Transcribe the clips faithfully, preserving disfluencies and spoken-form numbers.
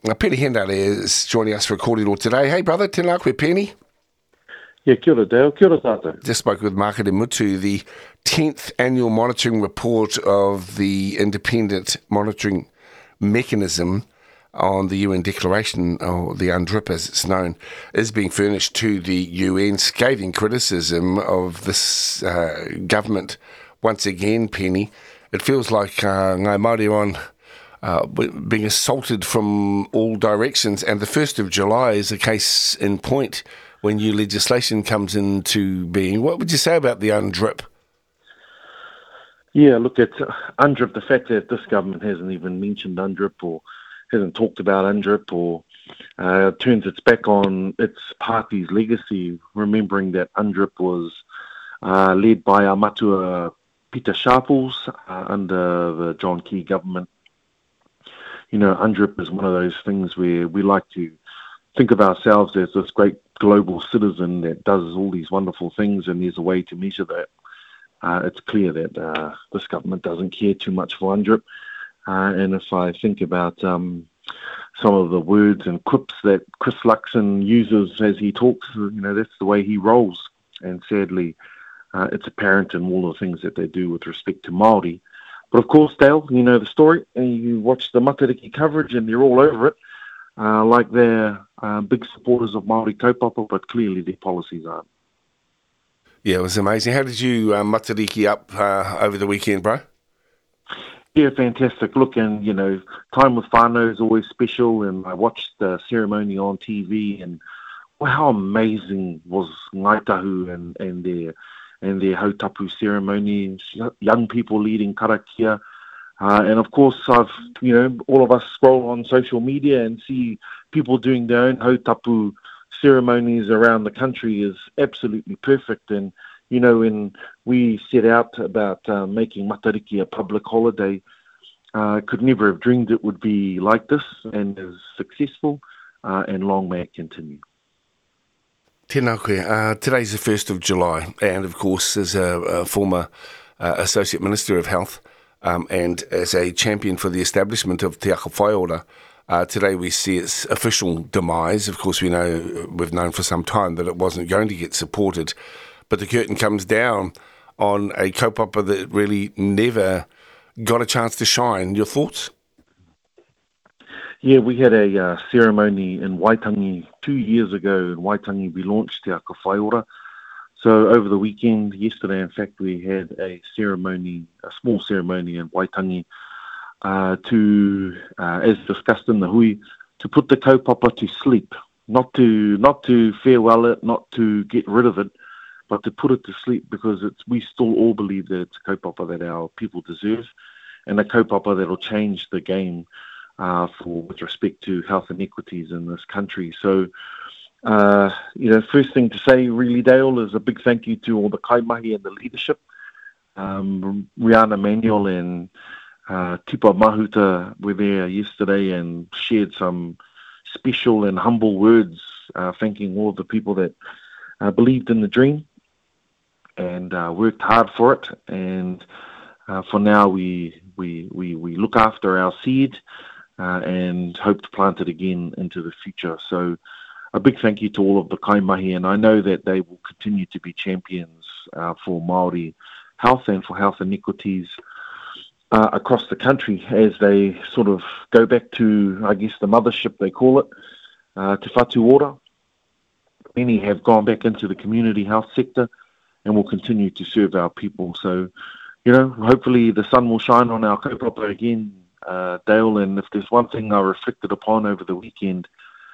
Now, Penny Henare is joining us for a kōrero today. Hey, brother, tēnā koe, Penny. Yeah, kia ora, Dale. Kia ora tātou. Just spoke with Makere Mutu, the tenth annual monitoring report of the independent monitoring mechanism on the U N Declaration, or the UNDRIP as it's known, is being furnished to the U N. Scathing criticism of this uh, government once again, Penny. It feels like uh, Ngāi Māori on uh, being assaulted from all directions, and the first of July is a case in point when new legislation comes into being. What would you say about the UNDRIP? Yeah, look, at uh, UNDRIP, the fact that this government hasn't even mentioned UNDRIP or hasn't talked about UNDRIP or uh, turns its back on its party's legacy, remembering that UNDRIP was uh, led by our matua Peter Sharples uh, under the John Key government. You know, UNDRIP is one of those things where we like to think of ourselves as this great global citizen that does all these wonderful things, and there's a way to measure that. Uh, it's clear that uh, this government doesn't care too much for UNDRIP. Uh, and if I think about um, some of the words and quips that Chris Luxon uses as he talks, you know, that's the way he rolls. And sadly, uh, it's apparent in all the things that they do with respect to Māori. But of course, Dale, you know the story, and you watch the Matariki coverage and they're all over it, uh, like they're uh, big supporters of Māori kaupapa, but clearly their policies aren't. Yeah, it was amazing. How did you uh, Matariki up uh, over the weekend, bro? Yeah, fantastic. Look, and, you know, time with whānau is always special, and I watched the ceremony on T V, and well, how amazing was Ngāi Tahu and, and their and their hautapu ceremony, young people leading karakia. Uh, and of course, I've, you know, all of us scroll on social media and see people doing their own hautapu ceremonies around the country is absolutely perfect. And, you know, when we set out about uh, making Matariki a public holiday, uh, could never have dreamed it would be like this and as successful, uh, and long may it continue. Tēnā koe. Uh, today's the first of July, and of course, as a, a former uh, Associate Minister of Health um, and as a champion for the establishment of Te Ako Whaiora, uh, today we see its official demise. Of course, we know, we've known for some time that it wasn't going to get supported, but the curtain comes down on a kaupapa that really never got a chance to shine. Your thoughts? Yeah, we had a uh, ceremony in Waitangi two years ago. In Waitangi, we launched Te Ako Whaiora. So over the weekend, yesterday, in fact, we had a ceremony, a small ceremony in Waitangi uh, to, uh, as discussed in the hui, to put the kaupapa to sleep, not to not to farewell it, not to get rid of it, but to put it to sleep, because it's we still all believe that it's a kaupapa that our people deserve, and a kaupapa that will change the game Uh, for with respect to health inequities in this country. So, uh, you know, first thing to say, really, Dale, is a big thank you to all the kaimahi and the leadership. Um, Rihanna Manuel and uh, Tipa Mahuta were there yesterday and shared some special and humble words, uh, thanking all of the people that uh, believed in the dream and uh, worked hard for it. And uh, for now, we, we, we, we look after our seed, Uh, and hope to plant it again into the future. So a big thank you to all of the kaimahi, and I know that they will continue to be champions uh, for Māori health and for health inequities uh, across the country as they sort of go back to, I guess, the mothership, they call it, uh, Te Whatu Ora. Many have gone back into the community health sector and will continue to serve our people. So, you know, hopefully the sun will shine on our kaupapa again, Uh, Dale, and if there's one thing I reflected upon over the weekend,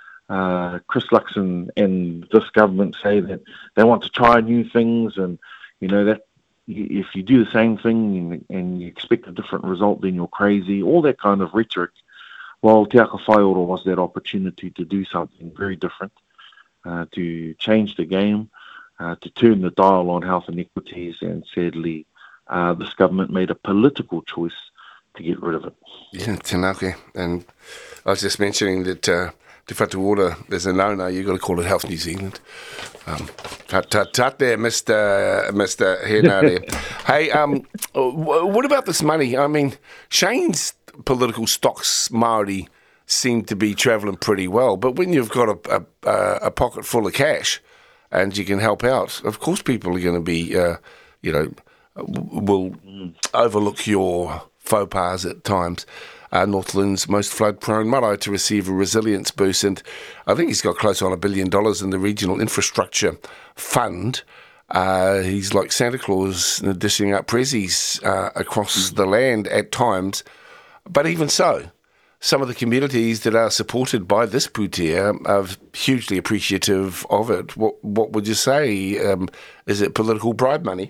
uh, Chris Luxon and this government say that they want to try new things, and you know that if you do the same thing and, and you expect a different result, then you're crazy. All that kind of rhetoric. Well, Te Ako Whaiora was that opportunity to do something very different, uh, to change the game, uh, to turn the dial on health inequities, and sadly, uh, this government made a political choice to get rid of it. Yeah, tēnā koe. And I was just mentioning that uh, Te Whatu Ora, there's a no-no, you've got to call it Health New Zealand. Um, ta, ta, ta there, Mister Mister Henare. Hey, um, what about this money? I mean, Shane's political stocks Māori seem to be travelling pretty well. But when you've got a, a, a pocket full of cash and you can help out, of course people are going to be, uh, you know, will overlook your faux pas at times. Uh, Northland's most flood-prone marae to receive a resilience boost, and I think he's got close on a billion dollars in the Regional Infrastructure Fund. Uh, he's like Santa Claus dishing out prezzies uh, across the land at times. But even so, some of the communities that are supported by this pūtea are hugely appreciative of it. What, what would you say? Um, is it political bribe money?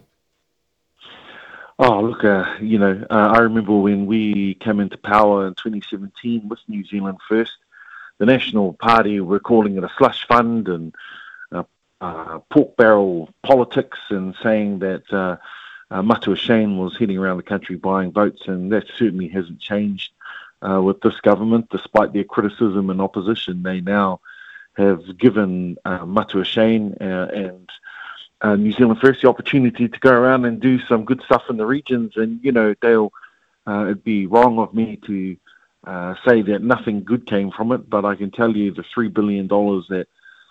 Oh, look, uh, you know, uh, I remember when we came into power in twenty seventeen with New Zealand First, the National Party were calling it a slush fund and uh, uh, pork barrel politics, and saying that uh, uh, Matua Shane was heading around the country buying votes, and that certainly hasn't changed uh, with this government. Despite their criticism and opposition, they now have given uh, Matua Shane uh, and Uh, New Zealand First the opportunity to go around and do some good stuff in the regions. And, you know, Dale, uh, it'd be wrong of me to uh, say that nothing good came from it, but I can tell you the three billion dollars that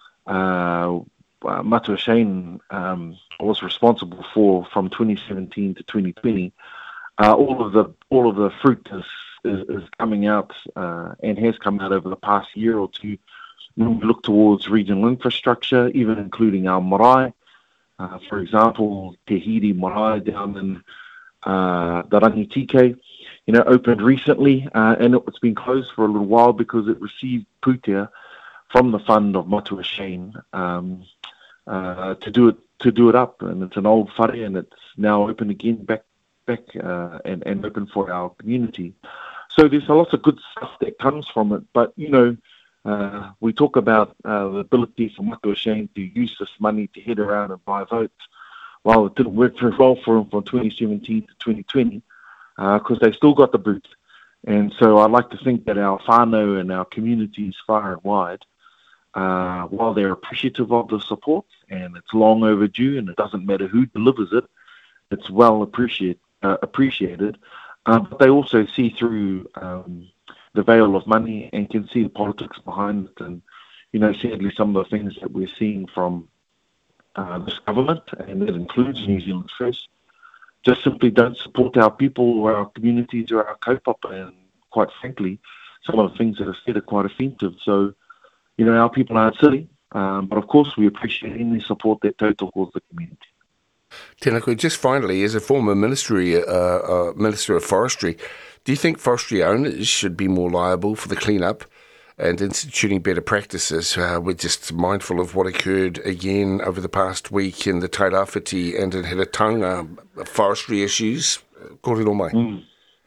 uh, uh, Matua Shane um, was responsible for from twenty seventeen to twenty twenty, uh, all of the all of the fruit is, is, is coming out uh, and has come out over the past year or two. When we look towards regional infrastructure, even including our marae. Uh, for example, Te Hiri Marae down in uh, the Rangitike, you know, opened recently, uh, and it's been closed for a little while because it received pūtea from the fund of Matua Shane um, uh, to do it to do it up, and it's an old whare, and it's now open again, back back uh, and and open for our community. So there's a lot of good stuff that comes from it, but you know. Uh, we talk about uh, the ability for Matua Shane to use this money to head around and buy votes. Well, it didn't work very well for him from twenty seventeen to twenty twenty because uh, they still got the boot. And so I'd like to think that our whānau and our communities far and wide, uh, while they're appreciative of the support, and it's long overdue, and it doesn't matter who delivers it, it's well appreciate, uh, appreciated, uh, but they also see through um, the veil of money and can see the politics behind it. And, you know, sadly, some of the things that we're seeing from uh, this government, and that includes New Zealand First, just simply don't support our people or our communities or our kaupapa. And quite frankly, some of the things that are said are quite offensive. So, you know, our people aren't silly, um, but of course we appreciate any support that Tautoko calls the community. Tēnā koe, just finally, as a former ministry, uh, uh, Minister of Forestry, do you think forestry owners should be more liable for the clean-up and instituting better practices? Uh, we're just mindful of what occurred again over the past week in the Tairāwhiti and in Heretaunga, forestry issues. Kōrero mai. Mm.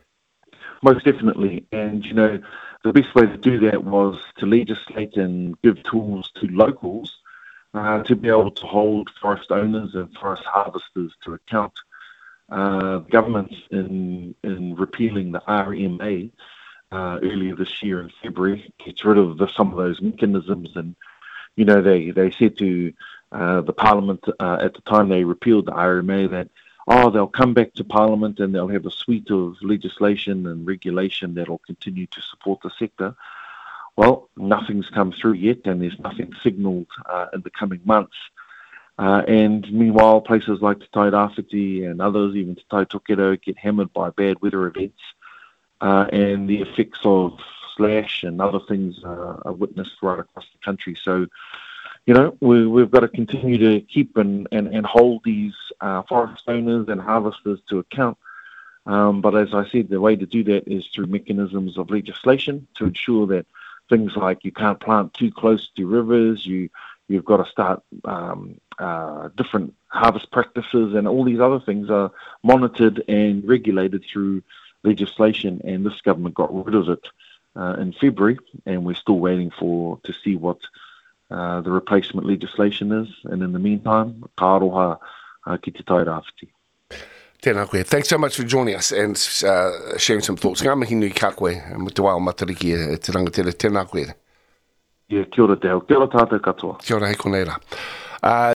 Most definitely. And, you know, the best way to do that was to legislate and give tools to locals uh, to be able to hold forest owners and forest harvesters to account. Uh, government in in repealing the R M A uh, earlier this year in February gets rid of the, some of those mechanisms, and you know they they said to uh, the Parliament uh, at the time they repealed the R M A that oh they'll come back to Parliament and they'll have a suite of legislation and regulation that'll continue to support the sector. Well, nothing's come through yet, and there's nothing signalled uh, in the coming months. Uh, and meanwhile, places like Te Tairāwhiti and others, even Te Tai Tokerau, get hammered by bad weather events, uh, and the effects of slash and other things uh, are witnessed right across the country. So, you know, we, we've got to continue to keep and, and, and hold these uh, forest owners and harvesters to account. Um, but as I said, the way to do that is through mechanisms of legislation to ensure that things like you can't plant too close to rivers, you You've got to start um, uh, different harvest practices, and all these other things are monitored and regulated through legislation. And this government got rid of it uh, in February, and we're still waiting for to see what uh, the replacement legislation is. And in the meantime, ka aroha uh, ki te Tairāwhiti. Tēnā koe. Thanks so much for joining us and uh, sharing some thoughts. Ngā mihi nui ka koe, mo te wao matariki e te rangatira. Tēnā koe. Yeah, kia ora te au. Kia ora tātou katoa. Kia ora, hei konei rā. Uh,